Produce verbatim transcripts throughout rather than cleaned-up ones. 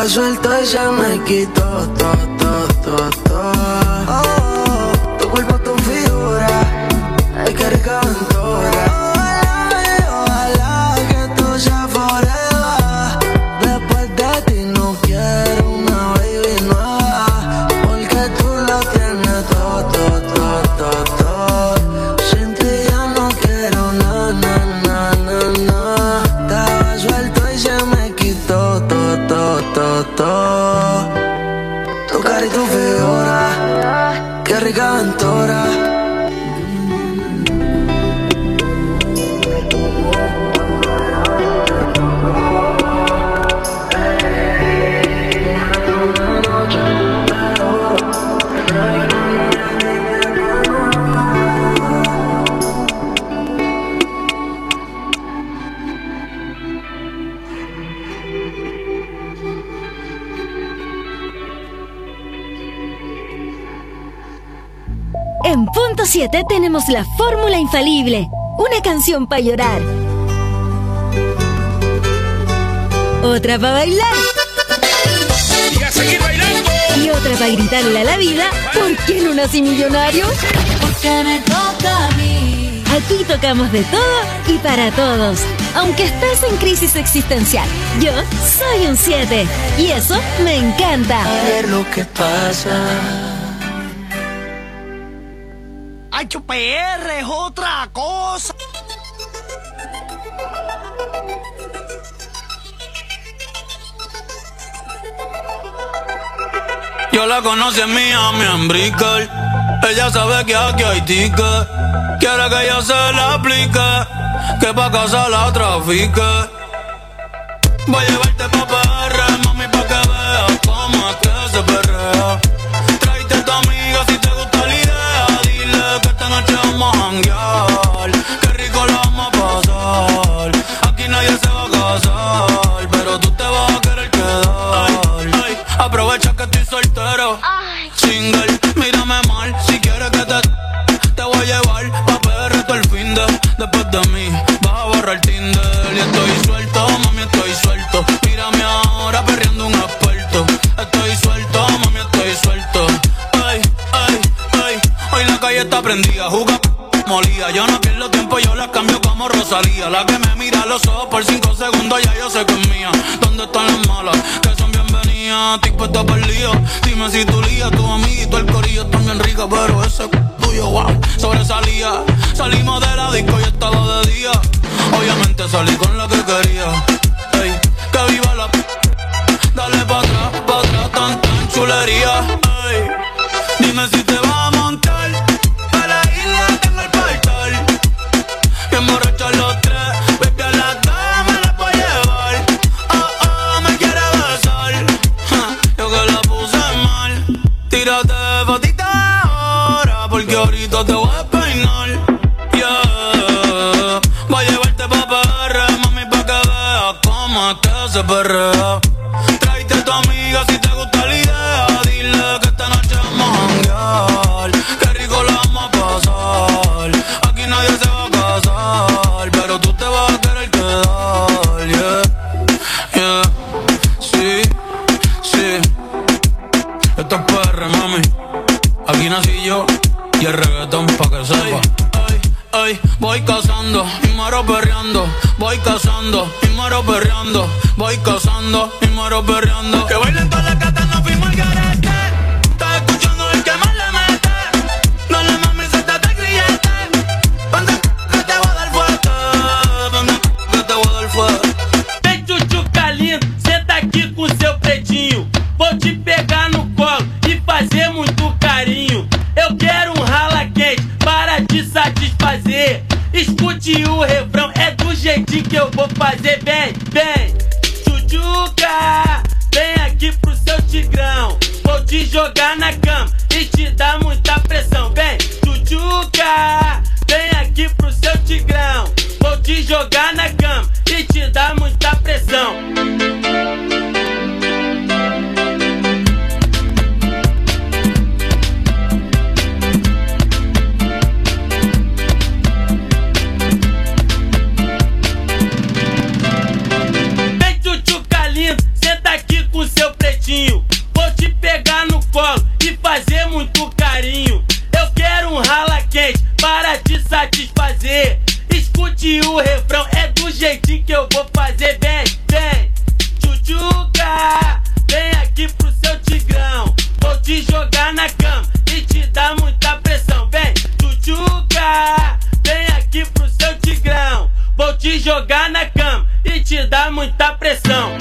suelto y se me quitó todo, todo, todo, todo. Oh, tu cuerpo, tu figura, ay, qué rica aventura. Ojalá, ojalá que tú seas forever. Después de ti no quiero una baby nueva, porque tú lo tienes todo, todo, todo, todo, todo. Sin ti ya no quiero na, na, na, na, na. Estaba suelto y se me quitó todo, todo, todo, todo. Tu cara y tu figura, qué rica aventura. En Punto siete tenemos la fórmula infalible. Una canción para llorar. Otra para bailar. Y a seguir bailando. Y otra para gritarle a la vida: ¿por qué no nací millonario? Porque me toca a mí. Aquí tocamos de todo y para todos. Aunque estés en crisis existencial, yo soy un siete. Y eso me encanta. A ver lo que pasa. H P R es otra cosa. Yo la conocí en Miami, en Brickell. Ella sabe que aquí hay ticket. Quiere que yo se la aplique, que pa' casa la trafique. Voy a llevarte pa' P R, mami, pa' que veas cómo es que se perrea. Tráete a tu amiga si te gusta la idea. Dile que esta noche vamos a janguear, qué rico la vamos a pasar. Aquí nadie se va a casar, pero tú te vas a querer quedar. Ay, ay, aprovecha que estoy soltero, ay. Single, mírame mal, si quieres que te Te voy a llevar pa' P R todo el fin de. Después de mí vas a borrar Tinder. Y estoy suelto, mami, estoy suelto. Mírame ahora perreando un experto. Estoy suelto, mami, estoy suelto. Ay, ay, ay. Hoy la calle está prendida, juga molida. Yo no pierdo tiempo, yo la cambio como Rosalía. La que me mira a los ojos por cinco segundos, ya yo sé que es mía. ¿Dónde están las malas? Que son bienvenidas. Estoy puesta para el lío. Dime si tu lía, tu amiguito, el corillo están bien rica, pero ese tuyo, wow, sobresalía. Salimos de la disco y estaba de día. Obviamente salí con la que quería. Ey, que viva la p. Dale pa' atrás, pa' atrás, tan tan chulería. Ey, dime si te vas a montar. A la isla tengo el portal. Bien borrachos los tres. Baby, a las dos me las voy a llevar. Oh, oh, me quiere besar. Ja, yo que la puse mal. Tírate fotita ahora, porque ahorita te voy a peinar. Yeah. Voy a llevarte pa' P R, mami, pa' que veas cómo es que se perrea. Tráete a tu amiga si te gusta la idea. Dile que esta noche vamos a janguear, qué rico la vamos a pasar. Aquí nadie se va a casar, pero tú te vas a querer quedar. Yeah, yeah, sí, sí. Esto es P R, mami. Aquí nací yo y el reggaetón pa' que sepa. Ay, ay, voy cazando y muero perreando. Voy cazando y muero perreando. Voy cazando y muero perreando. Que bailen todas las gatas, no fuimos al garete. Estás escuchando el que más le mete. No le mames, suéltate el grillete. Panda que te voy a dar fuerte. Panda que te voy a dar fuerte. Vem, tchutchuca lindo, senta aqui com seu pretinho. Vou te pegar no colo e fazer muito carinho. Eu quero um rala quente para te satisfazer. Escute o refrão, é do jeitinho que eu vou fazer. Vem, vem, tchutchuca, vem aqui pro seu tigrão. Vou te jogar na cama e te dar muita pressão. Vem, tchutchuca, vem aqui pro seu tigrão. Vou te jogar na cama e te dar muita pressão. Vem, tchutchuca lindo, senta aqui com seu pretinho. pretinho, vou te pegar no colo e fazer muito carinho. Eu quero um rala quente para te satisfazer. Escute o refrão, é do jeitinho que eu vou fazer. Vem, vem, tchutchuca, vem aqui pro seu tigrão. Vou te jogar na cama e te dar muita pressão. Vem, tchutchuca, vem aqui pro seu tigrão. Vou te jogar na cama e te dar muita pressão.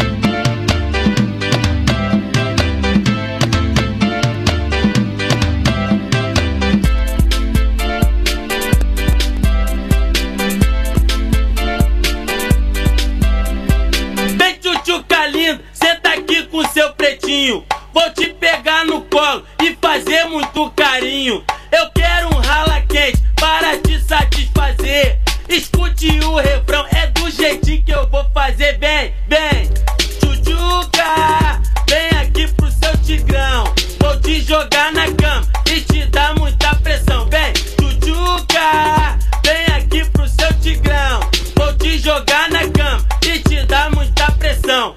Vem, tchutchuca lindo, senta aqui com seu pretinho. Vou te pegar no colo e fazer muito carinho. Eu quero um rala quente para te satisfazer. Escute o refrão, é do jeitinho que eu vou fazer. Vem, vem, tchutchuca, vem aqui pro seu tigrão. Vou te jogar na cama e te dar muita pressão. Vem, tchutchuca, vem aqui pro seu tigrão. Vou te jogar na cama e te dar muita pressão.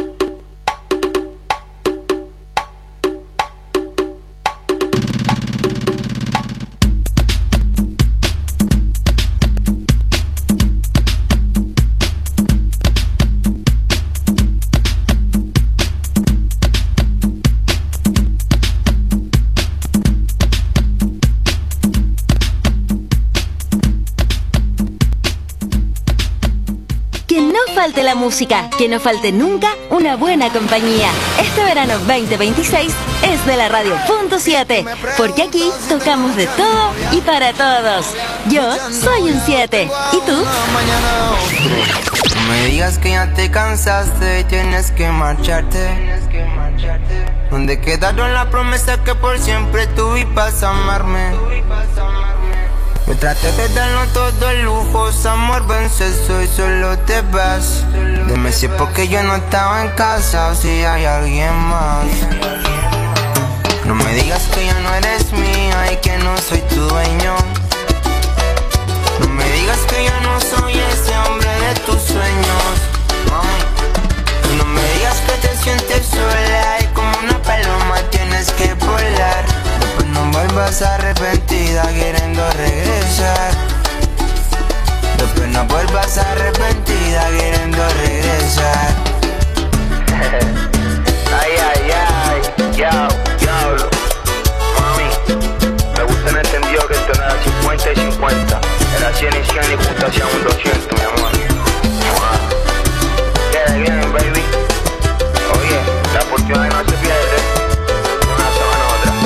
Falte la música, que no falte nunca una buena compañía. Este verano veinte veintiséis es de la Radio Punto siete, porque aquí tocamos de todo y para todos. Yo soy un siete, ¿y tú? No me digas que ya te cansaste y tienes que marcharte. ¿Dónde quedaron las promesas que por siempre tú ibas a amarme? Me traté de darnos todo el lujo, amor, vence eso y solo te vas. Dime si es porque yo no estaba en casa o si hay alguien más. No me digas que ya no eres mía y que no soy tu dueño. No me digas que ya no soy ese hombre de tus sueños. Mami. No me digas que te sientes sola y como una paloma tienes que volar. Después no vuelvas arrepentida queriendo regresar. Después no vuelvas arrepentida queriendo regresar. Ay, ay, ay, ya, diablo. Mami, me gusta en entendido que esto no era cincuenta y cincuenta. Era cien y cien y justo hacían un doscientos, mi amor. Queda bien, baby. Oye, la oportunidad no se pierde. Una semana a otra.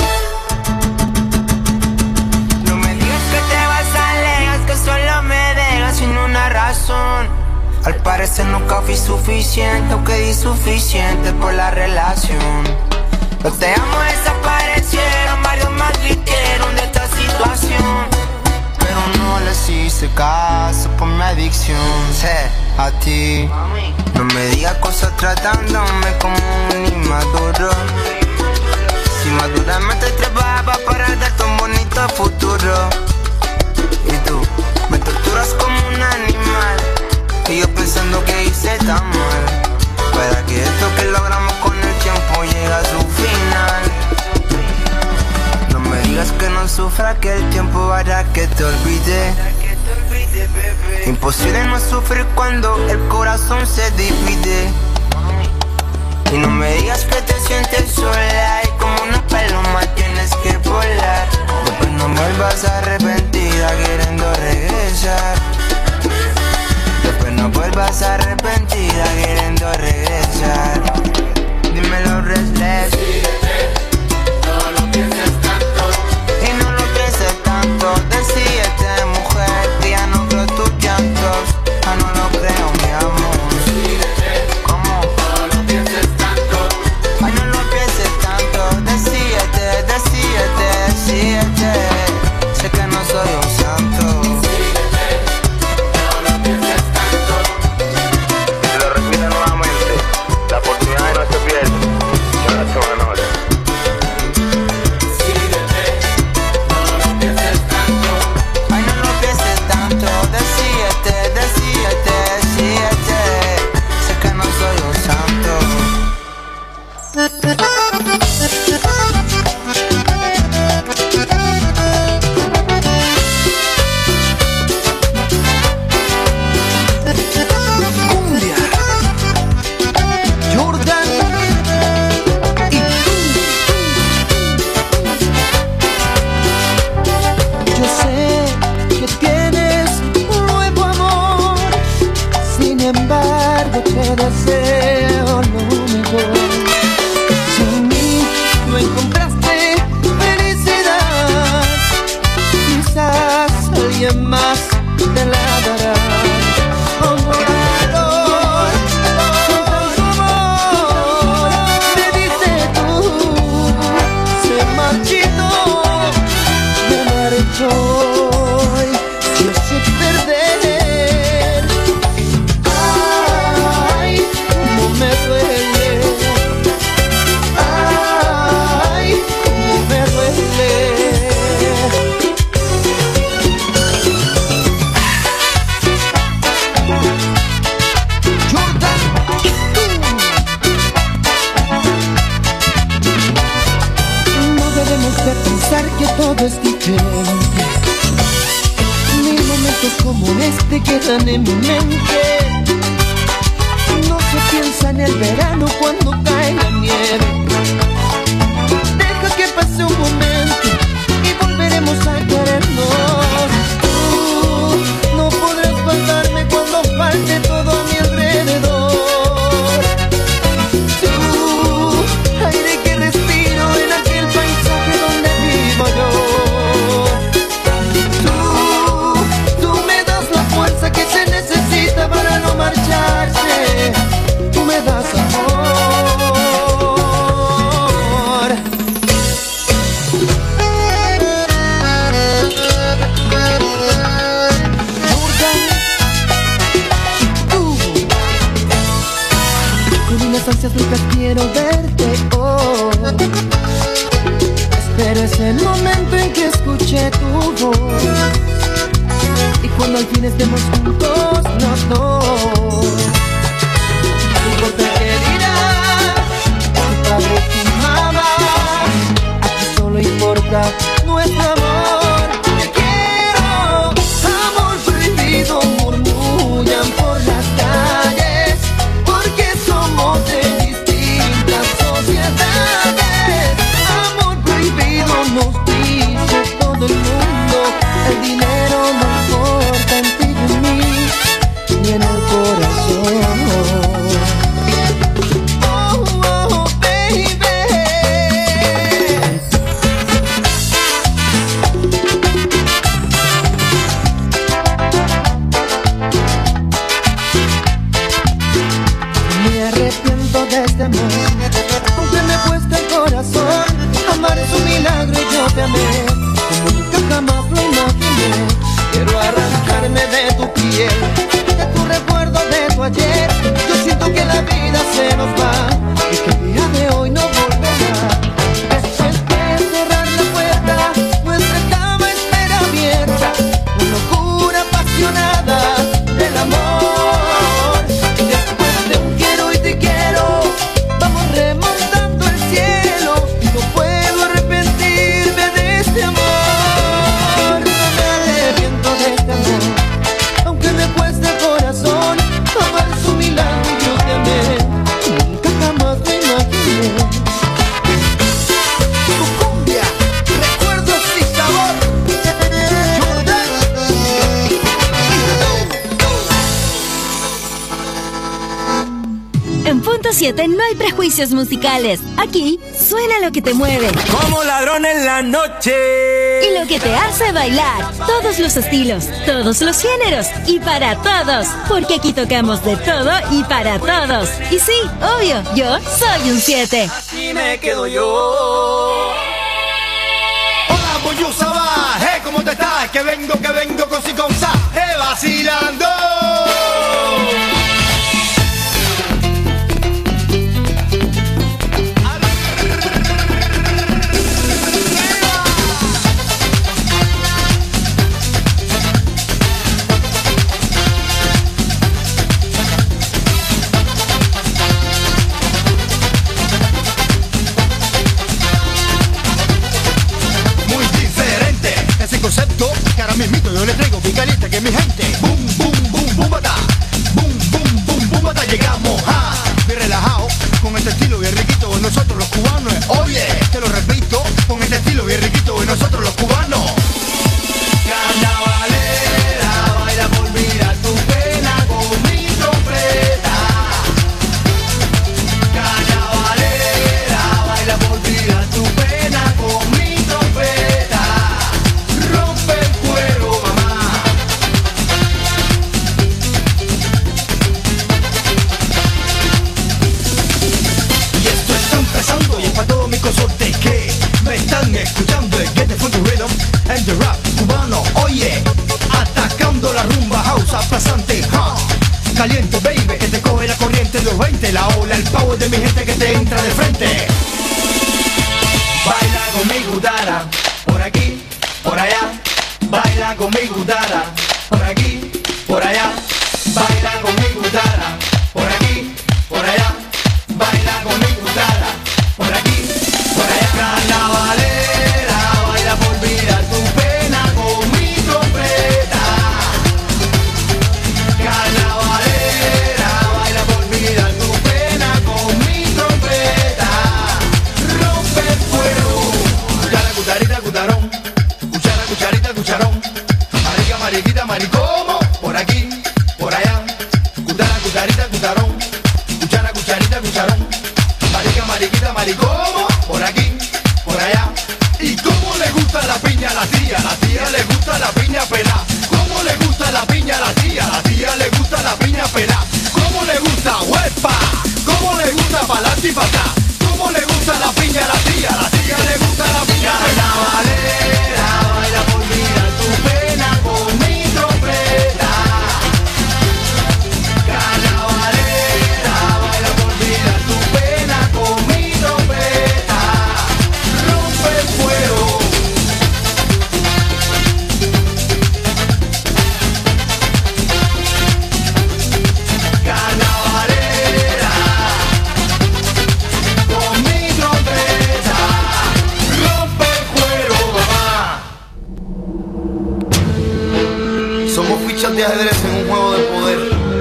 No me digas que te vas alejas, que solo me dejas sin una razón. Al parecer nunca fui suficiente, aunque di suficiente por la relación. Los te amo desaparecieron, varios más dijeron de esta situación. Pero no les hice caso por mi adicción, sé, a ti. No me digas cosas tratándome como un inmaduro. Si maduramente trabajaba para darte un bonito futuro. Y tú me torturas como un animal, y yo pensando que hice tan mal. Para que esto que logramos con el tiempo llegue a su final. No me digas que no sufra, que el tiempo hará que te olvide. Imposible no sufrir cuando el corazón se divide. Y no me digas que te sientes sola y como una paloma tienes que volar. Después no vuelvas arrepentida queriendo regresar. Después no vuelvas arrepentida queriendo regresar. Dímelo, restless. No lo pienses tanto. Y no lo pienses tanto. Decídete, mujer, que ya no creo tus llantos. Ah, no lo creo, mi amor. ¿Cómo? No lo pienses tanto. Ay, no lo pienses tanto. Decídete, decídete, decídete. Sé que no soy un santo. No lo pienses tanto. siete no hay prejuicios musicales. Aquí suena lo que te mueve. Como ladrón en la noche. Y lo que te hace bailar. Todos los estilos, todos los géneros y para todos. Porque aquí tocamos de todo y para todos. Y sí, obvio, yo soy un siete. Así me quedo yo. Hola, Boyusa va. Hey, ¿cómo te estás? Que vengo, que vengo con si con sa. Hey, vacilando. que mi gente. Boom, boom, boom, boom, bata. Boom, boom, boom, boom, bata. Llegamos, ja. Bien relajado, con este estilo bien riquito de nosotros los cubanos. Oye, te lo repito, con este estilo bien riquito de nosotros los cubanos. Carnavalera, baila por olvidar tu pena con mi trompeta. Carnavalera, baila por olvidar tu pena con mi trompeta. Rompe el cuero, mamá. Y esto está empezando y es para todos mis consortes que me están escuchando. El Get the Funky Rhythm and the Rap cubano, oye, atacando la rumba house aplastante, huh? Caliente, baby, que te coge la corriente de los veinte, la ola, el power de mi gente que te entra de frente. Baila conmigo, dara, por aquí, por allá. Baila conmigo, dara, por aquí, por allá. Baila conmigo, dara, por aquí, por allá. Baila conmigo, dara, por aquí, por allá. Carnavalera, baila por olvidar tu pena con mi trompeta. Carnavalera, baila por olvidar tu pena con mi trompeta. Rompe el fuego. Cuchara, cucharita, cucharón. Cuchara, cucharita, cucharón. Marica, mariquita, maricomo. Por aquí, por allá. Cuchara, cucharita, cucharón. Cuchara, cucharita, cucharón. Marica, mariquita, maricomo. Por aquí, por allá. ¿Y cómo le gusta la piña a la tía? La tía le gusta la piña pelá. ¿Cómo le gusta la piña a la tía? La tía le gusta la piña pelá. ¿Cómo le gusta huepa? ¿Cómo le gusta pa'lante y pa' acá? ¿Cómo le gusta la piña a la tía? La tía le gusta la piña pelá. Carnavalera, baila por olvidar tu pena con mi trompeta. Carnavalera, baila por olvidar tu pena con mi trompeta. Rompe el fuego. Carnavalera, con mi trompeta. Rompe el cuero, mamá. Somos fichas de ajedrez en un juego de poder.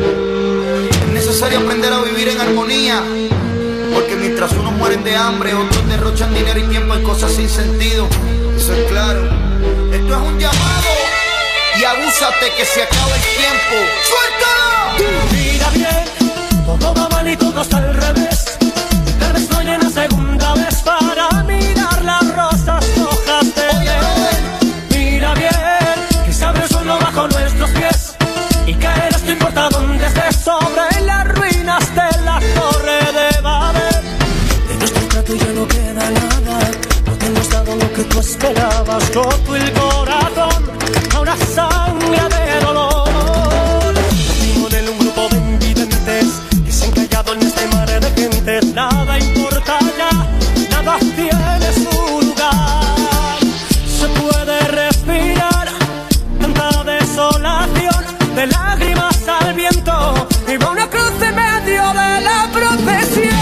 Es necesario aprender a vivir en armonía, porque mientras unos mueren de hambre, otros derrochan dinero y tiempo en cosas sin sentido. Eso es claro. Esto es un llamado y abúsate que se acaba el tiempo. ¡Suéltalo! Mira bien, todo va mal y todo está al revés. Tal vez no haya una segunda vez para mirar las rosas hojas de él. Mira bien, que se abre el suelo bajo nuestros pies y caerás, no importa dónde estés, sobre las ruinas de la torre de Babel. De nuestro trato ya no queda nada, no te hemos dado lo que tú esperabas. Roto el corazón a una sangre de dolor. Vivo en un grupo de invidentes que se han callado en este mar de gentes. Nada importa ya, nada tiene su lugar. Se puede respirar tanta desolación, de lágrimas al viento, y va una cruz en medio de la procesión.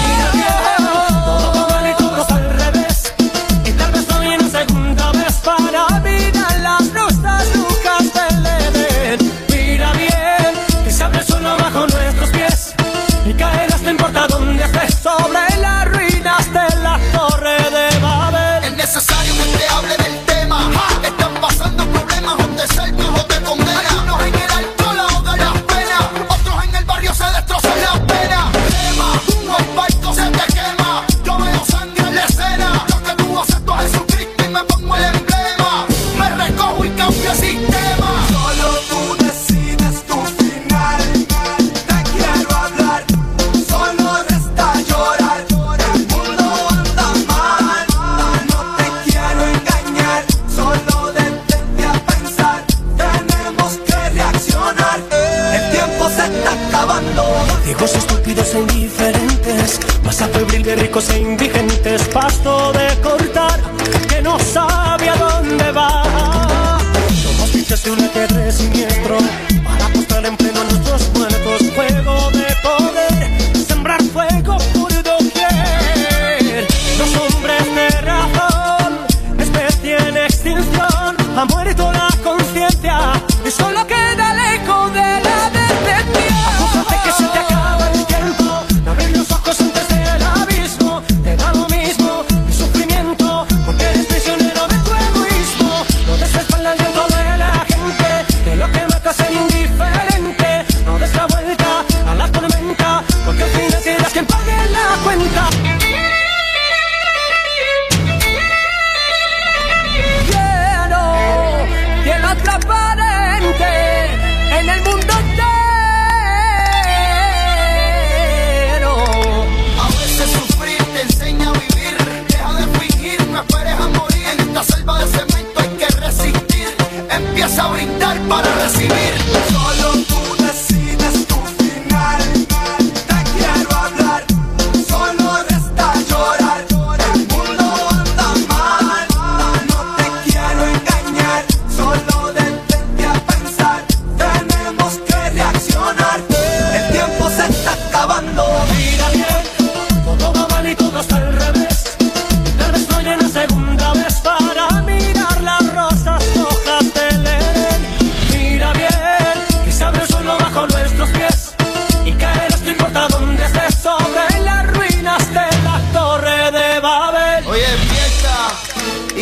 Todo va mal y todo está al revés, y tal vez no viene una segunda vez para mirar las rosas lucas del Edén. Mira bien, que se abre el suelo bajo nuestros pies y caerás, no importa dónde estés, sobre las ruinas de la torre de Babel. Es necesario que te hable del tema. ¡Ja! Están pasando problemas o te saltas o te condenan. Algunos en el alcohol ahogan las penas, otros en el barrio se destrozan las penas. Tema, humo, el barco se te quema. Yo veo sangre en la escena. Lo que tú acepto a Jesucristo y me pongo el emblema. Me recojo y cambio el sistema. Solo tú decides tu final. Te quiero hablar, solo resta llorar. El mundo anda mal, no te quiero engañar. Solo detente a pensar, tenemos que reaccionar. El tiempo se está acabando. Hijos estúpidos e indiferentes, masa febril de ricos e indigentes, pasto de cortar que no sabe a dónde va. Somos fichas de un ajedrez siniestro para apostar en pleno a nuestros muertos. Juego de poder, sembrar fuego por doquier. Los hombres de razón, especie en extinción, ha muerto la conciencia y solo queda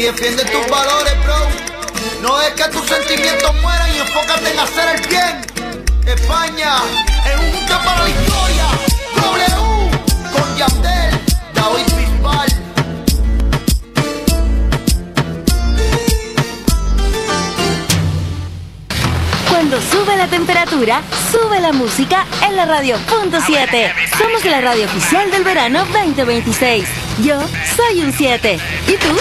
y defiende tus valores, bro. No dejes que tus sentimientos mueran y enfócate en hacer el bien. España, en un punto para la historia. W con Yandel, David Bisbal. Cuando sube la temperatura, sube la música en la radio punto siete. Somos la radio oficial del verano veinte veintiséis. Yo soy un siete. ¿Y tú?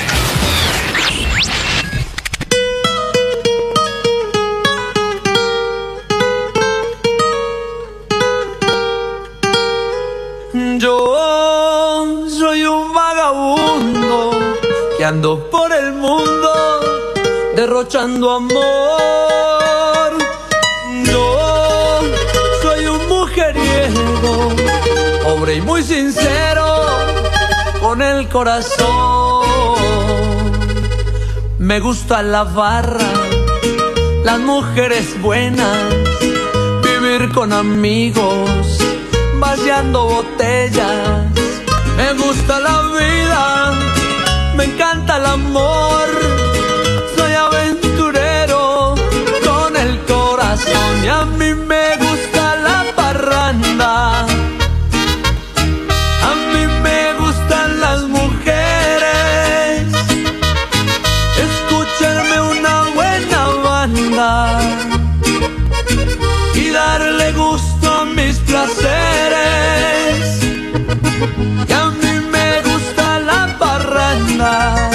Yo soy un vagabundo que ando por el mundo derrochando amor. Yo soy un mujeriego, pobre y muy sincero, con el corazón. Me gusta la barra, las mujeres buenas, vivir con amigos, vaciando botellas. Me gusta la vida, me encanta el amor. Soy aventurero con el corazón y a mí me gusta la parranda. A mí me gustan las mujeres, escucharme una buena banda y darle gusto a mis placeres. Y a mí me gusta la parranda.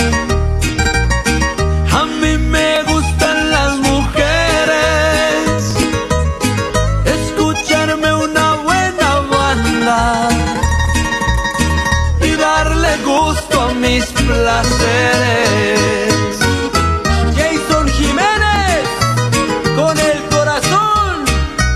A mí me gustan las mujeres, escucharme una buena banda y darle gusto a mis placeres. Jason Jiménez, con el corazón.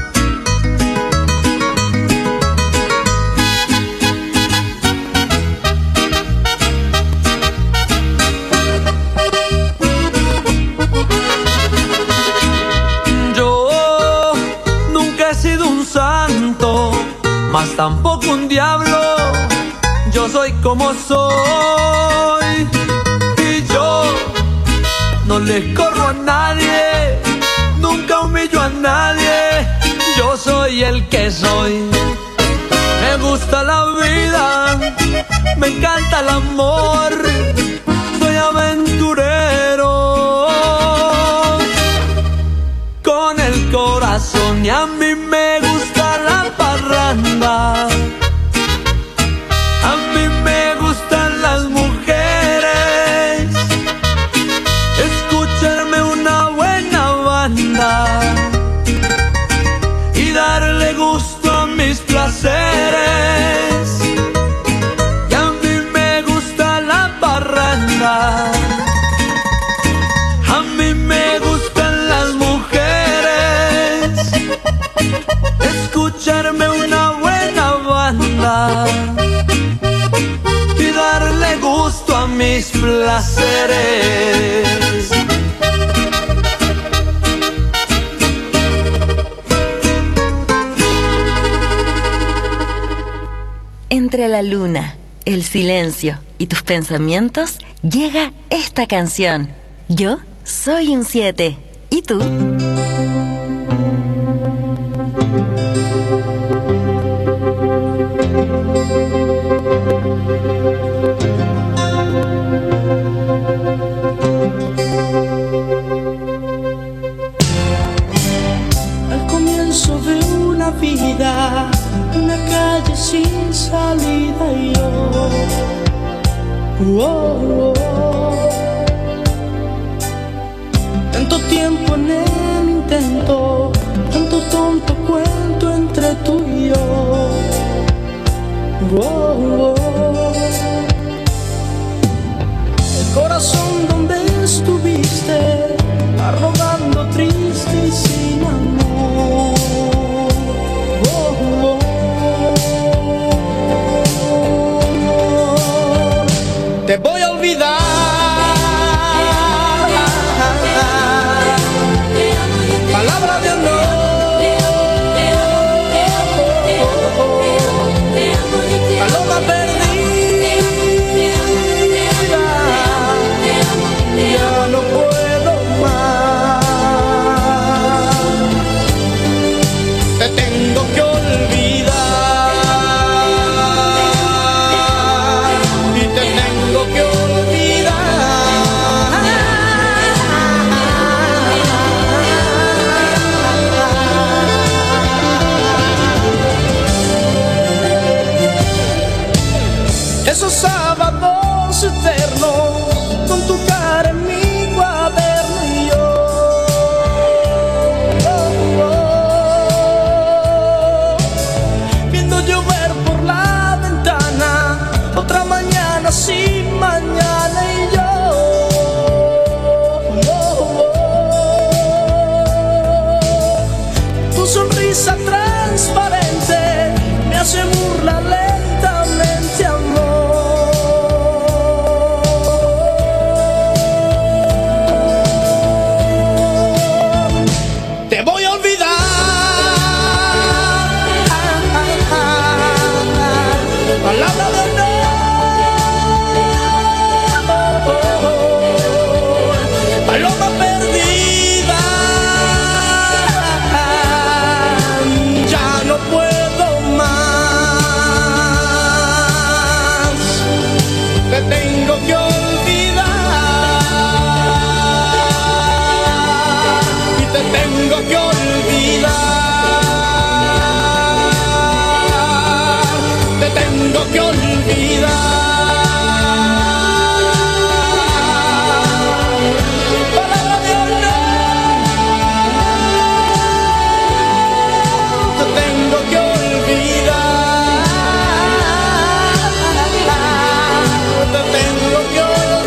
Yo nunca he sido un santo, mas tampoco un diablo. Yo soy como soy y yo no le corro a nadie, nunca humillo a nadie. Yo soy el que soy. Me gusta la vida, me encanta el amor. Soy aventurero con el corazón y a mí me gusta la parranda. A mí me gustan las mujeres, escucharme una buena banda y darle gusto a mis placeres. Y a mí me gusta la parranda. A mí me gustan las mujeres, escucharme una buena banda y darle gusto a mis placeres. Entre la luna, el silencio y tus pensamientos llega esta canción. Yo soy un siete. ¿Y tú? Al comienzo de una vida, una calle sin salida y yo, oh, oh, tanto tiempo en el intento, tanto tonto cuento entre tú y yo, oh, oh. El corazón donde estuviste, arrogando triste y sin amor, oh, oh. Te voy a olvidar, palabra de honor, paloma perdida, somos eternos, con tu cara en mi cuaderno y yo oh, oh, viendo llover por la ventana, otra mañana sin mañana y yo sonrisa transparente me hace burla lentamente, amor. Te voy a olvidar, palabra de honor, paloma perdida. No puedo más, te tengo que olvidar y te tengo que olvidar, te tengo que olvidar. Palabra de honor, te tengo que olvidar, te tengo que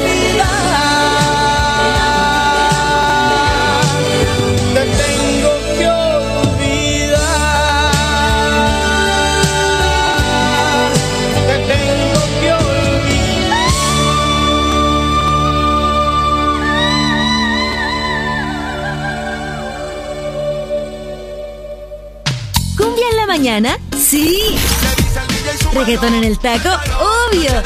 olvidar, te tengo que olvidar, te tengo que olvidar. ¿Cumbia en la mañana? ¡Sí! ¿Reggaetón en el taco? ¡Obvio!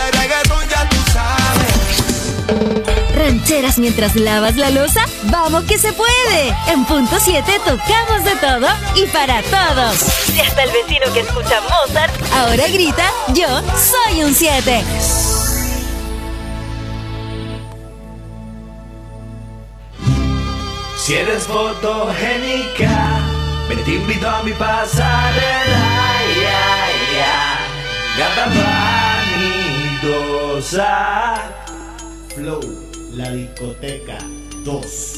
¿Rancheras mientras lavas la loza? ¡Vamos que se puede! En Punto siete tocamos de todo y para todos. Si hasta el vecino que escucha Mozart ahora grita, yo soy un siete. Si eres fotogénica, me te invito a mi pasarela, ya, ya, gata vanidosa. Flow, la discoteca dos.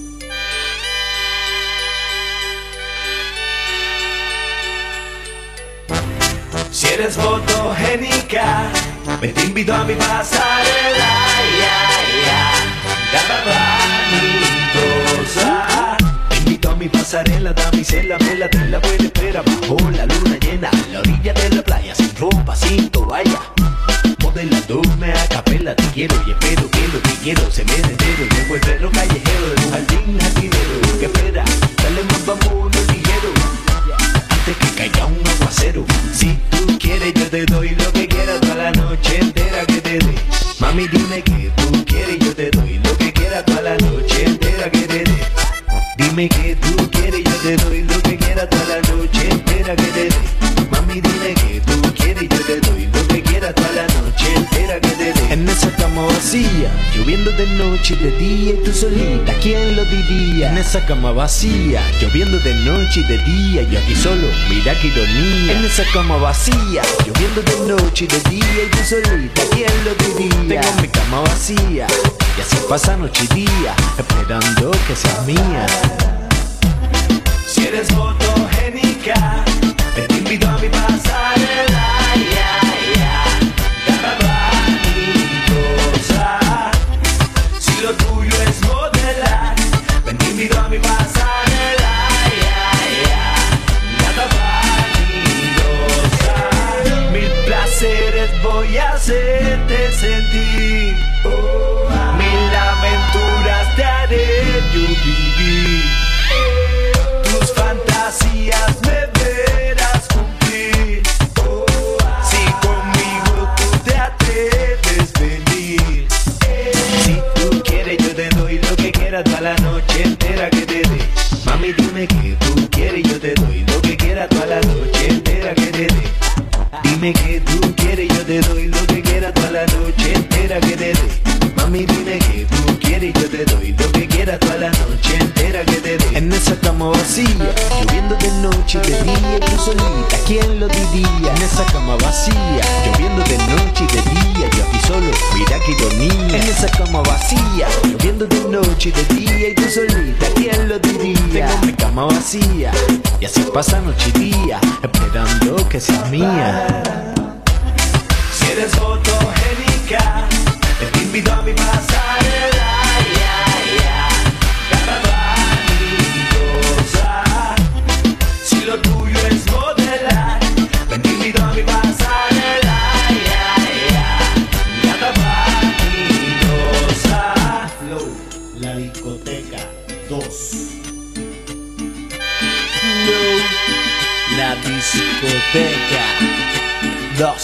Si eres fotogénica, me te invito a mi pasarela, ya, ya, gata vanidosa. Te invito a mi pasarela, damisela, me la de la buena espera, bajo la luna llena, a la orilla de la playa, sin ropa, sin toalla. Modelándome a capela, te quiero y espero que lo que quiero se me entero. Yo encuentro lo callejero de un jardín jardinero. ¿Qué espera? Dale más, vámonos ligero, antes que caiga un aguacero. Si tú quieres yo te doy lo que quieras toda la noche entera que te dé. Mami dime que tú quieres yo te doy lo que quieras toda la noche entera que te dé. Dime que tú quieres yo te doy lo que quieras toda la noche entera que te dé. Mami dime que tú quieres yo te doy lo que quieras toda la noche entera que te dé. En esa cama vacía, lloviendo de noche y de día y tú solita, ¿quién lo diría? En esa cama vacía, lloviendo de noche y de día, yo aquí solo, mira qué ironía. En esa cama vacía, lloviendo de noche y de día y tú solita, ¿quién lo diría? Tengo mi cama vacía y así pasa noche y día, esperando que seas mía. Si eres fotogénica, te invito a mi pasarela, ya, ya, gata vanidosa. Si lo tuyo es modelar, ven te invito a mi pasarela, ya, ya, gata vanidosa. Mil placeres voy a hacerte sentir, oh, mil aventuras te haré yo vivir. Tus fantasías me ven casa como vacía, lloviendo de noche y de día y tú solita, ¿quién lo diría? Tengo mi cama vacía y así pasa noche y día, esperando que seas mía. Si eres fotogénica, te invito a mi pasarela, ya, ya, garabanicosa. Si lo tuyo es modelar, te invito a mi pasarela, ya, ya, garabanicosa. Flow, la discoteca dos. Flow, la discoteca dos.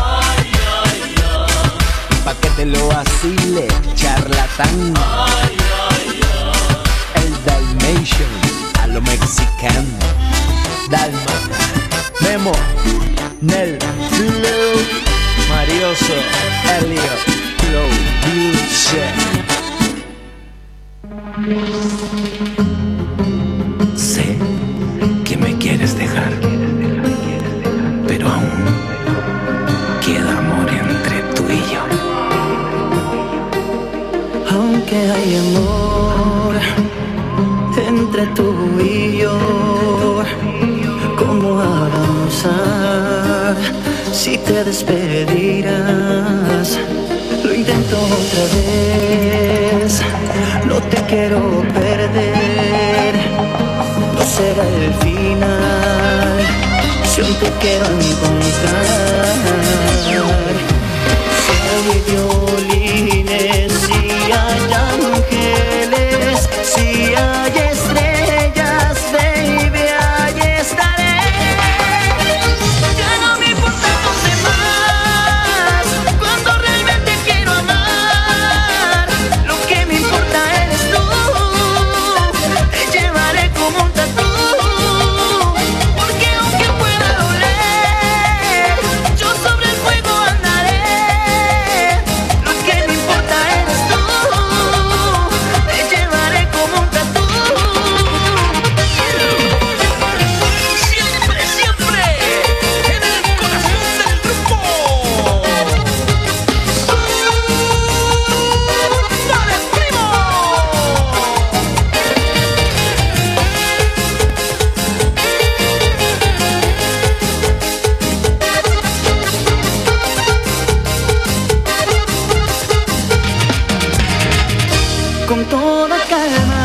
Pa' que te lo vacile, charlatán. Ay, ay, ay. El Dalmatian, a lo mexicano. Dalmata, Memo, Nel, Flow, Marioso, Elio, Flow, Music. Sé que me quieres dejar, pero aún queda amor entre tú y yo. Aunque hay amor entre tú y yo, ¿cómo avanzar si te despedirás? Lo intento otra vez, no te quiero perder, no será el final, si aún te quiero encontrar. Si hay violines, si hay ángeles, si hay estrellas, baby, ahí estaré. Ya no me importan los demás, cuando realmente quiero amar. Lo que me importa eres tú, te llevaré como un tatú. Porque aunque pueda doler, yo sobre el fuego andaré. Lo que me importa eres tú, te llevaré como un tatú. Siempre, siempre, en el corazón del grupo. ¡Dale, primo! Con toda calma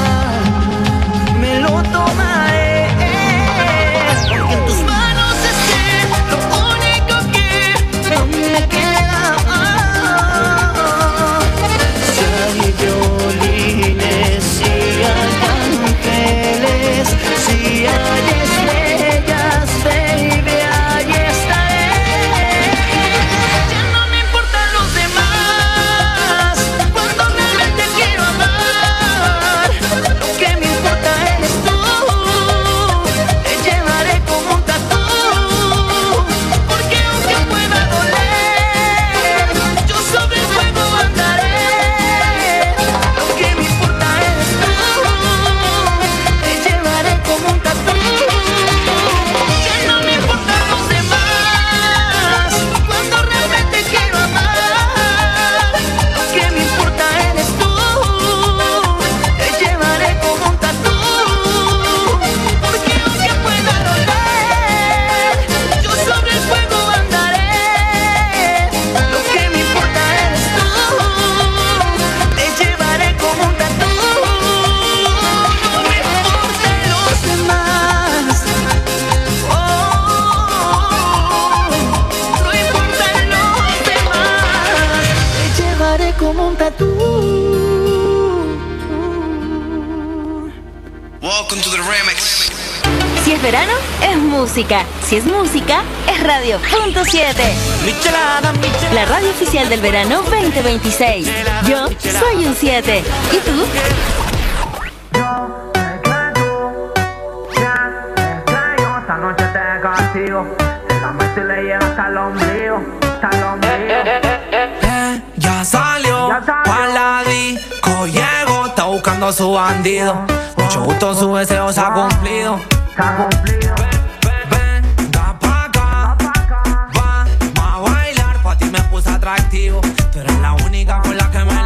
me lo tomaré, porque en tus manos esté lo único que me queda. Si hay violines, si hay ángeles, si hay estrellas, baby, ahí estaré. Ya no me importan los demás, cuando realmente quiero amar. Lo que me importa eres tú, te llevaré como un tatú. Porque aunque pueda doler, yo sobre el fuego andaré. Lo que me importa eres tú, te llevaré como un tatú. Ya no me importan los demás, cuando realmente quiero amar. Lo que me importa eres tú, te llevaré como un tatú. Porque aunque pueda doler, yo sobre el fuego andaré. Lo que me importa eres tú, te llevaré como un tatú. No me importan los demás, oh, no importan los demás, te llevaré como un tatú. Welcome to the remix. Si es verano, es música. Si es música, es Radio Punto siete. La radio oficial del verano veinte veintiséis. Yo soy un siete. ¿Y tú? Esta noche te castigo, te la meto y le llega hasta el ombligo, hasta el ombligo. Eh, ya salió, pa' la disco llegó, está buscando a su bandido. Mucho gusto, su deseo se ha cumplido. Se ha cumplido. Venga pa' acá, vamos a bailar, pa' ti me puse atractivo. Tú eres la única con la que me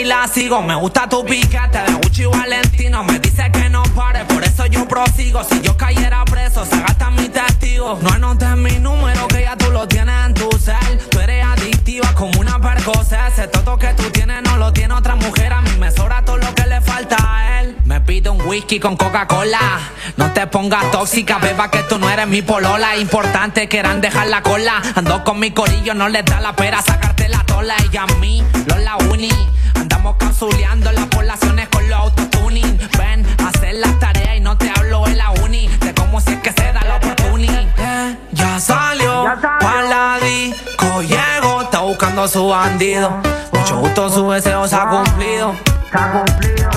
la sigo. Me gusta tu piquete de Gucci y Valentino. Me dice que no pare, por eso yo prosigo. Si yo cayera preso, se gasta mi testigo. No anotes mi número, que ya tú lo tienes en tu cel. Tú eres adictiva como una percocet. Ese toto que tú tienes no lo tiene otra mujer. A mí me sobra todo lo que le falta a él. Me pide un whisky con Coca-Cola. No te pongas tóxica, beba, que tú no eres mi polola. Importante que eran dejar la cola. Ando con mi corillo, no les da la pera sacarte la tola. Y a mí, los la uni. Andamos canzuleando las poblaciones con los autotuning. Ven a hacer las tareas y no te hablo en la uni. De cómo si es que se da la oportunidad. Eh, ya salió, pa' la disco llego. Está buscando a su bandido. Mucho gusto, su deseo se ha cumplido. Se ha cumplido.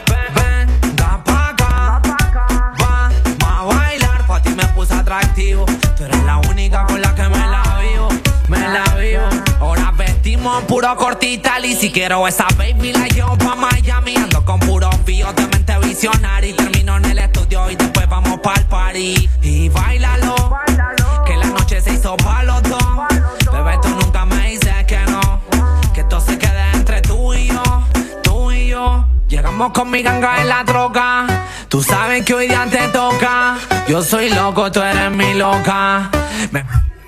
Atractivo. Tú eres la única con la que me la vivo, me la vivo. Ahora vestimos puro cortita y si quiero esa baby la llevo pa' Miami. Ando con puros bios de mente visionaria y termino en el estudio y después vamos pa'l party. Y bailalo, que la noche se hizo pa' los dos. Bebé, tú nunca me dices que no, que esto se quede entre tú y yo, tú y yo. Llegamos con mi ganga en la troca. Tú sabes que hoy día te toca. Yo soy loco, tú eres mi loca. Me...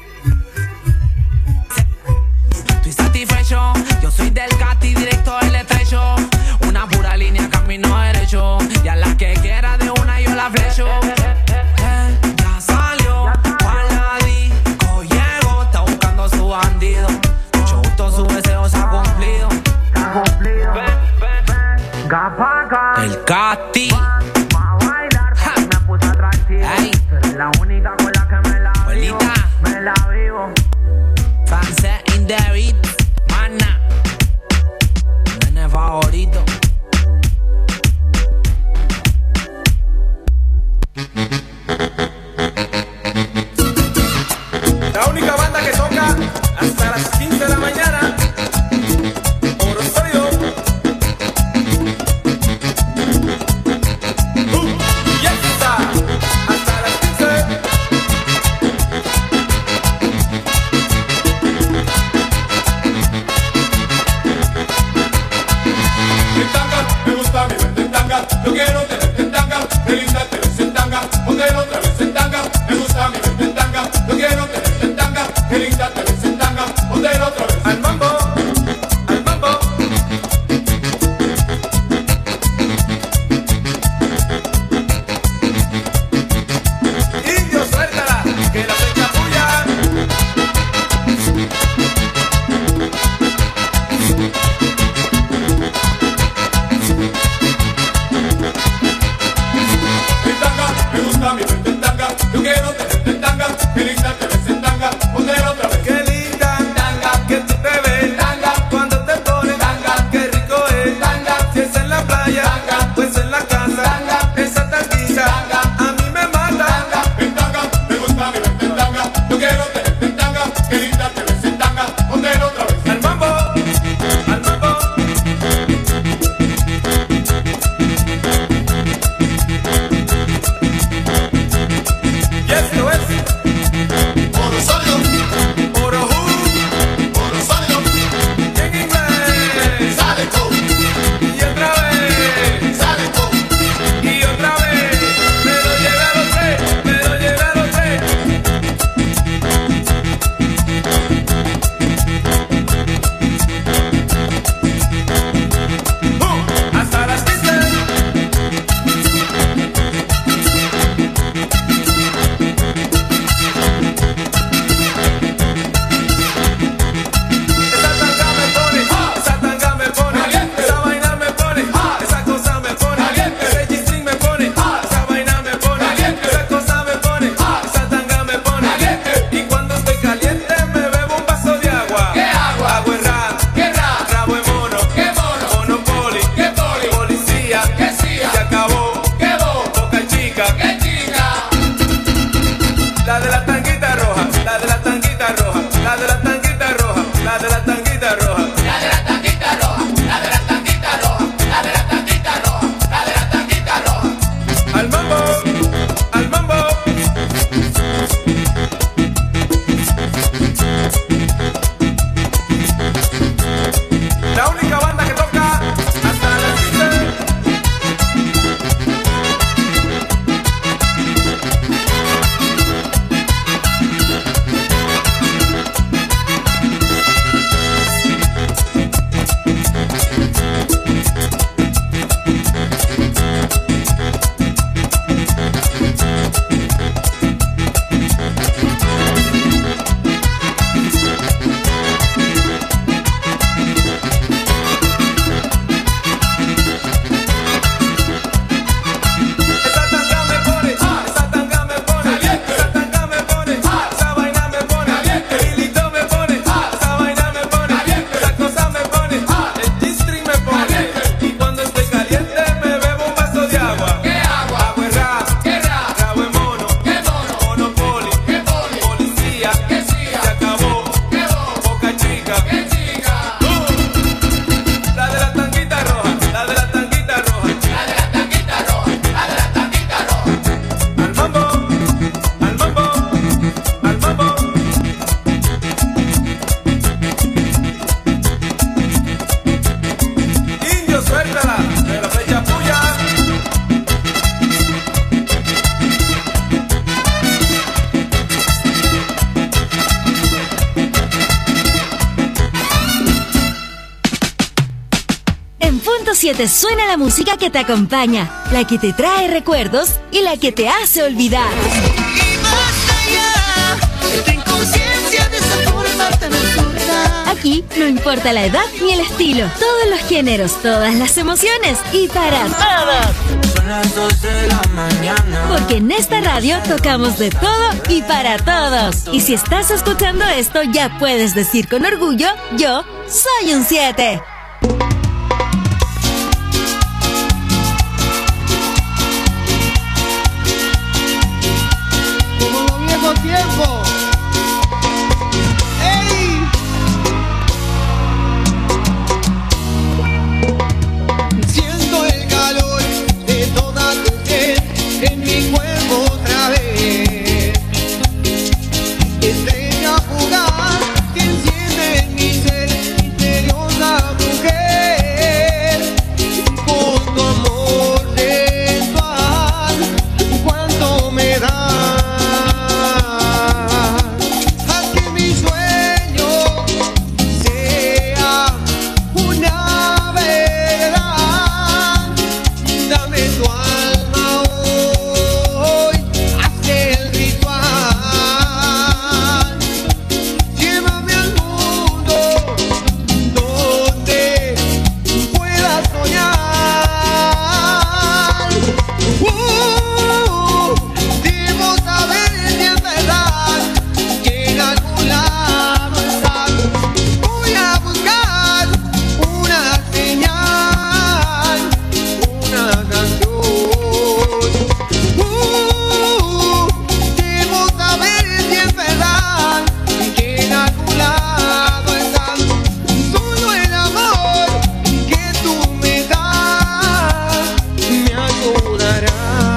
Estoy satisfecho. Yo soy del Cati, directo del estrecho. Una pura línea, camino derecho. Y a la que quiera de una yo la flecho. Eh, ya salió, pa' la disco llego. Está buscando su bandido. Mucho gusto, su deseo se ha cumplido. Se ha cumplido. Ven, ven, ven. El Cati. La única con la que me la vivo, me la vivo. Francés in the beat, mana. Nene favorito. La única banda que toca hasta las quince de la mañana. Oro sólido. Uh, ya está. Yo quiero tenerte en tanga, qué linda te ves en tanga, ponte otra vez en tanga, me gusta mi verte en tanga. Yo quiero tenerte en tanga, qué linda te ves en tanga, ponte otra vez. Al mambo, al mambo. Indio, suéltala, que la fecha tuya. punto siete suena la música que te acompaña, la que te trae recuerdos y la que te hace olvidar. Y más allá, ten conciencia de esa forma tan absurda. Aquí no importa la edad ni el estilo, todos los géneros, todas las emociones y para todos. Son las dos de la mañana. Porque en esta radio tocamos de todo y para todos. Y si estás escuchando esto, ya puedes decir con orgullo, yo soy un siete. Como los viejos tiempos. ¡Ey! Siento el calor de toda tu piel en mi cuerpo otra vez. Estrella fugaz que enciende en mi ser, misteriosa mujer. Con tu amor sensual, cuánto me das. Haz que mi sueño sea una verdad. Dame tu alma hoy, haz el ritual. Llévame al mundo donde pueda soñar. Uh, debo saber si es verdad que en algún lado estás. Voy a buscar una señal, una canción. Uh, debo saber si es verdad que en algún lado estás. Solo el amor que tú me das me ayudará.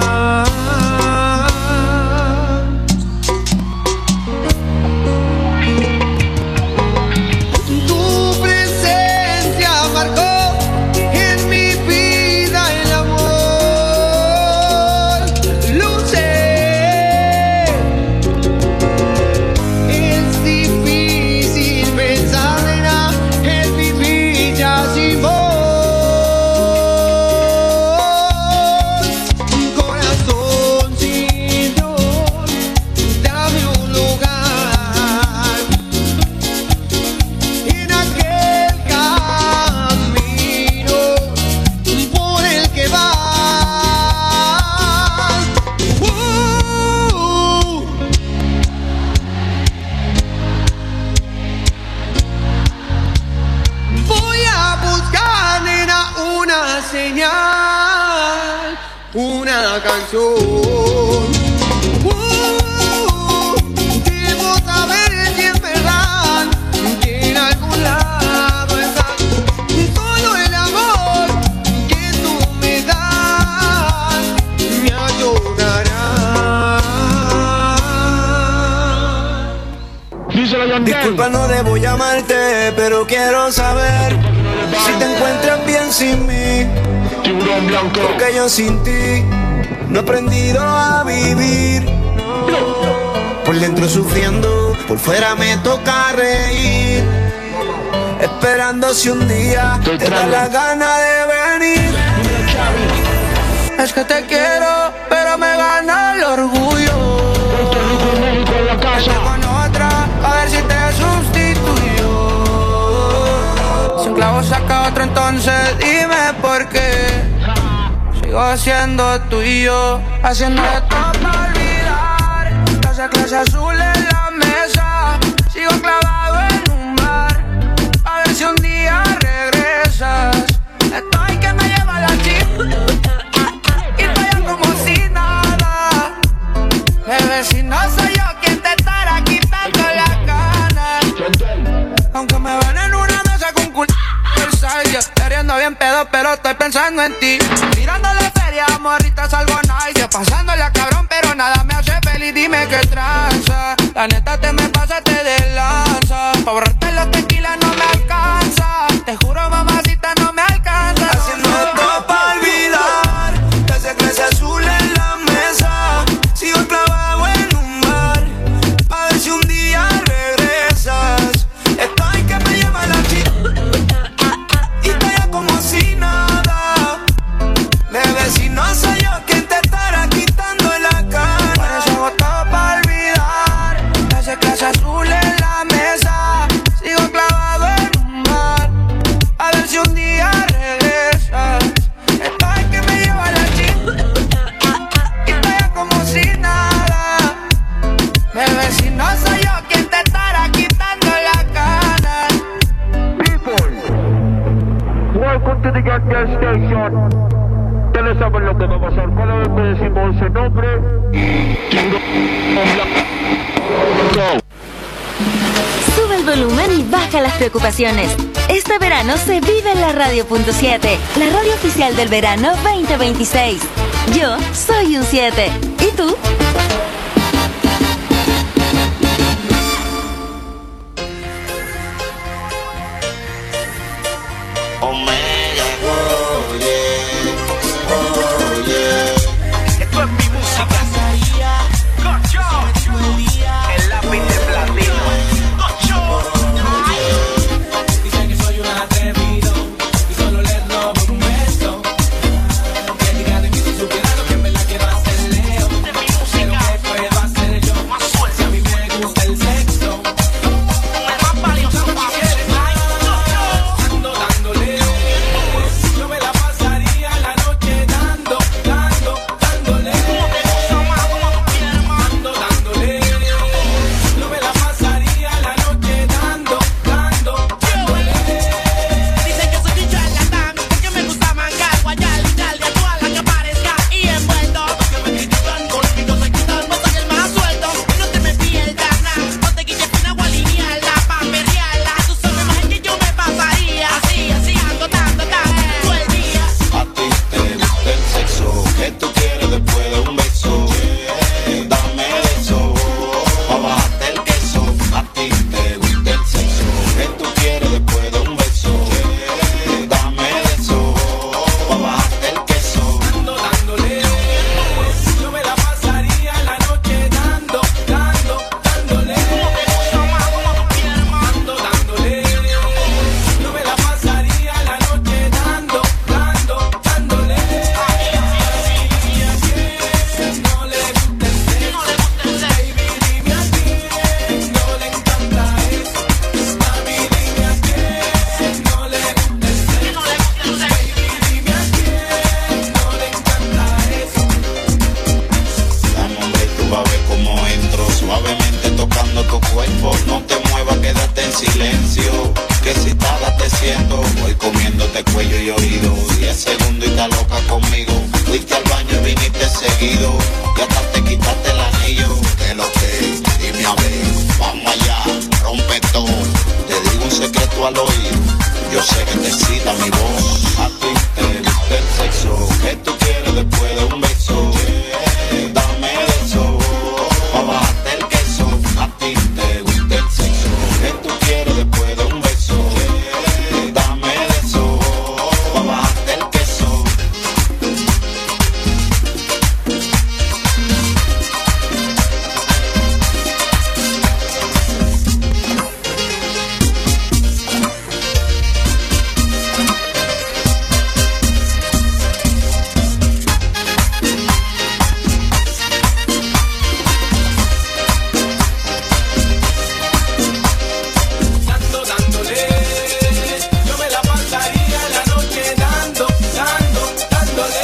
Tu presencia marcó en mi vida el amor. Lo sé. Es difícil pensar en nada, es vivir ya sin vos. Corazón sin Dios, dame un lugar en aquel camino por el que vas. Uh, voy a buscar, nena, una señal, una canción. Uh, debo saber si es verdad que en algún lado estás. Solo el amor que tú me das me ayudará. Disculpa, no debo llamarte, pero quiero saber si te encuentras bien sin mí. Porque yo sin ti no he aprendido a vivir. Por dentro sufriendo, por fuera me toca reír. Esperando si un día te da la gana de venir. Es que te quiero, pero me gana el orgullo. Estoy con otra, a ver si te sustituyo. Si un clavo saca otro, entonces dime por qué. Sigo siendo tuyo, haciendo de todo para olvidar. Clase, clase azul en la mesa. Sigo clavado en un bar, a ver si un día regresas. Estoy que me lleva la chica y estoy como si nada. Bebé, si no soy yo quien te estará quitando las ganas. Aunque me ven en una mesa con culo yo queriendo bien pedo, pero estoy pensando en ti. Tirándole feria, morrita, salgo nice. Pasándole a cabrón, pero nada me hace feliz. Dime qué tranza. La neta te me pasaste de lanza. Pa' borrarte los tequilas no me alcanza. Te juro, mamacita, no me alcanza. Haciendo esto pa' olvidar. Que se crece azul en la mesa. Sigo clavado en un bar, pa' ver si un día regresas. Estoy que me lleva la chica y estoy como si nada. Ustedes saben lo que va a pasar. Cada vez que decimos ese nombre, Sube el volumen y baja las preocupaciones. Este verano se vive en la radio punto siete, la radio oficial del verano veinte veintiséis. Yo soy un siete. ¿Y tú? Omega, oh yeah, oh yeah. Esto es mi música. Cocho, el lápiz de platino. Cocho. Dicen que soy un atrevido y solo les robo un beso. Que diga de mí si supiera lo que en verdad quiero hacer Leo. Pero que puedo hacer yo si a mí me gusta el sexo. Ando dándole. Yo me la pasaría la noche dando, dando, dándole. Ando dándole. Yo me la pasaría la noche dando, dando, dándole. Dicen que soy un charlatán, porque me gusta mangar, guayar y darle a toda la que aparezca y envuelto. Que me critican porque yo soy quitar. No soy el más suelto, no te me pierdas nada. No te guilles una gualinearla, pa' perrearla. Tú sabes más que yo me pasaría así, así, ando dando, dando, todo el día. A ti te gusta el sexo, que tú quieres después de un beso. Dame de eso, pa' bajarte el queso. A ti te gusta el sexo, que tú quieres después de un beso. Dame de eso, pa' bajarte el queso. Ando dándole. Yo me la pasaría la noche dando, dando, dándole. Ando dándole. Yo me la pasaría la noche dando, dando, dándole. Dime a quién no le gusta el sexo. Baby, dime a quién no le encanta eso. Mami, dime a quién no le gusta el sexo. Baby, dime a quién no le encanta eso. Dame hombre, tú vas a ver cómo entro suavemente tocando tu cuerpo. No te muevas, quédate en silencio, que si tardas te siento. Voy comiéndote cuello y oído. Diez segundos y estás loca conmigo. Fuiste al baño y viniste seguido. Y hasta te quitaste el anillo. Que lo que, dime a ver, vamos allá, rompe todo. Te digo un secreto al oído. Yo sé que te excita mi voz. A ti te gusta el sexo, que tú quieres después de un beso. Dame de eso, pa' bajarte el queso. A ti te gusta el sexo, que tú quieres después de un beso. Dame de eso, pa' bajarte el queso. Dando, dándole. Yo me la pasaría la noche dando, dando, dándole.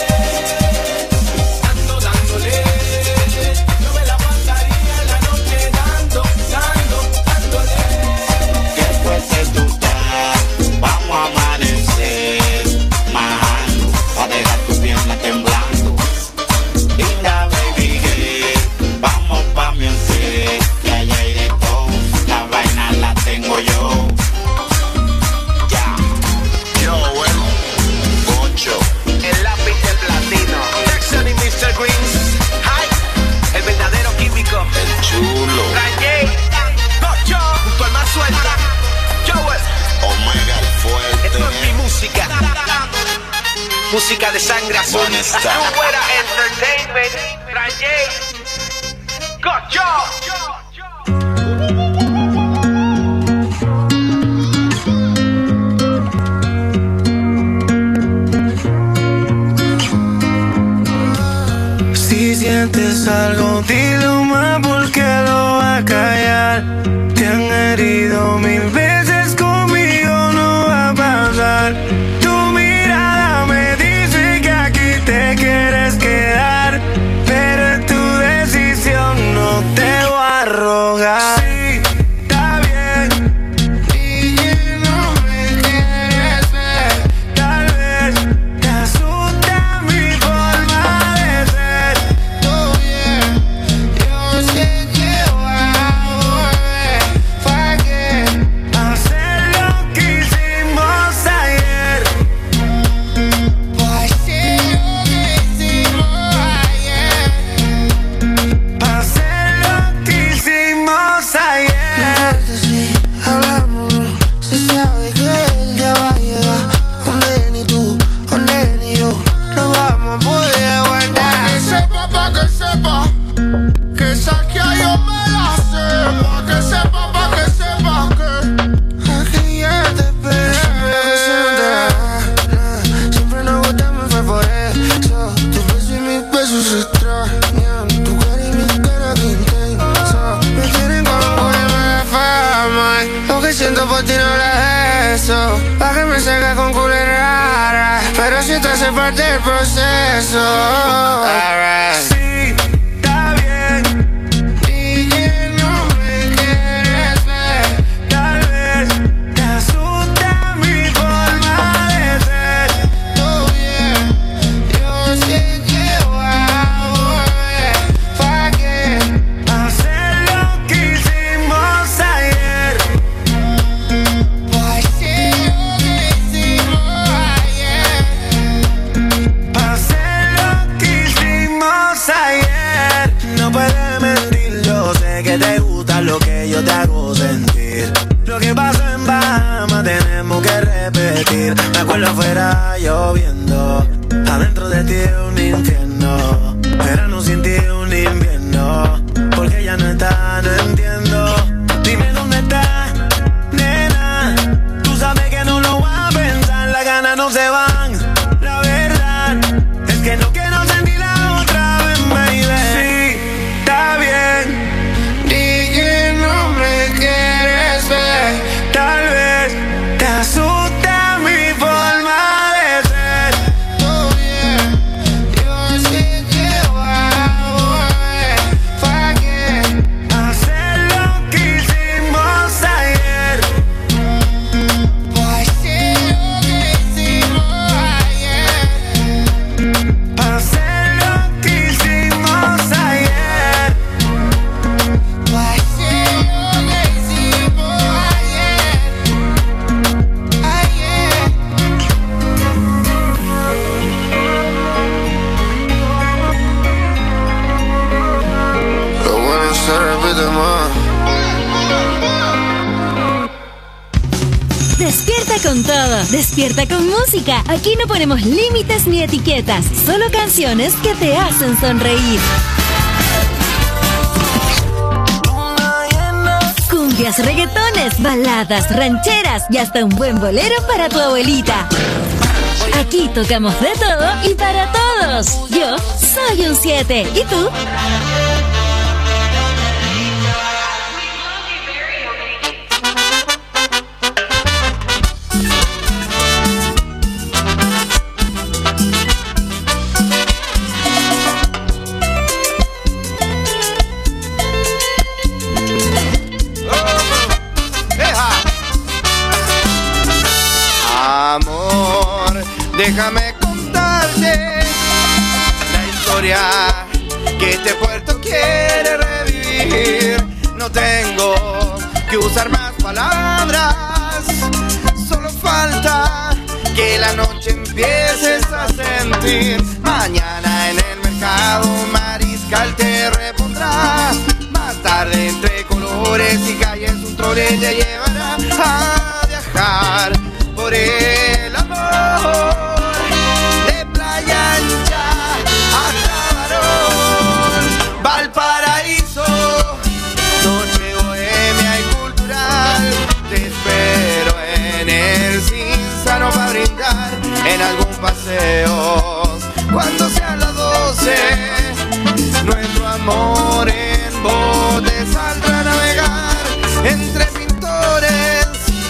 Dando, dándole. Yo me la pasaría la noche dando, dando, dándole. Qué fuerte tú estás, vamos a amanecer majando, pa' dejar tu pierna temblando. Linda baby girl, vamos pa' mi hotel, que allá hay de todo, la vaina la tengo yo. Ya, yo, bueno, ocho, El lápiz de platino. Jackson y mister Greens. Hi. El verdadero químico. el chulo, Kanye. Cocho. Junto al más suelto. Joel. Omega el fuerte. Esto es mi música. Música de sangre azul. ¿Dónde está? Fuera Entertainment. Kanye. Cocho. Si sientes algo, dilo más porque lo va a callar. Te han herido mil veces, conmigo no va a pasar. Tu mirada me dice que aquí te quieres quedar, pero es tu decisión, no te voy a rogar. Sí, está bien, y no me quieres ver. Tal vez te has hace parte del proceso. Alright. Sí, está bien. Y que no me quieres ver. Tal vez te asusta mi forma de ser. Oh yeah, yo sé que voy a volver. ¿Pa' qué hacer lo que hicimos ayer? ¿Pa' qué lo que hicimos ayer? Hacer lo que hicimos ayer. No puedes mentir, yo sé que te gusta lo que yo te hago sentir. Lo que pasó en Bahamas tenemos que repetir. Me acuerdo afuera lloviendo, adentro de ti un infierno. Verano sin ti un invierno, porque ya no está, no entiendo. Dime dónde está, nena. Tú sabes que no lo voy a pensar, las ganas no se van. La verdad es que no quiero sentirla otra vez, baby. Sí, está bien. Di que no me quieres ver. Tal vez te asusta mi forma de ser. Oh yeah, yo sé que voy a volver. ¿Pa' qué hacer lo que hicimos ayer? ¿Pa' qué lo que hicimos ayer? Hacer lo que hicimos ayer. ¿Pa' qué lo que hicimos ayer? Ayer. Lo bueno se repite más. Despierta con todo, despierta con música. Aquí no ponemos límites ni etiquetas, solo canciones que te hacen sonreír. Cumbias, reggaetones, baladas, rancheras y hasta un buen bolero para tu abuelita. Aquí tocamos de todo y para todos. Yo soy un siete. ¿Y tú? Amor, déjame contarte la historia que este puerto quiere revivir. No tengo que usar más palabras, solo falta que la noche empieces a sentir. Mañana en el mercado Mariscal te repondrá. Más tarde entre colores y calles un trole te llevará a viajar por el amor, de Playa Ancha hasta Barón, Valparaíso, noche bohemia y cultural. Te espero en el Cinzano para brindar en algún paseo. Cuando sean las doce, nuestro amor en bote saldrá a navegar entre pintores,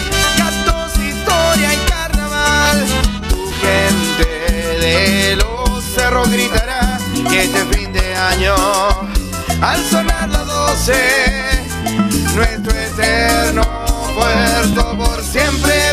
tu gente de los cerros gritará que este fin de año, al sonar las doce, nuestro eterno puerto por siempre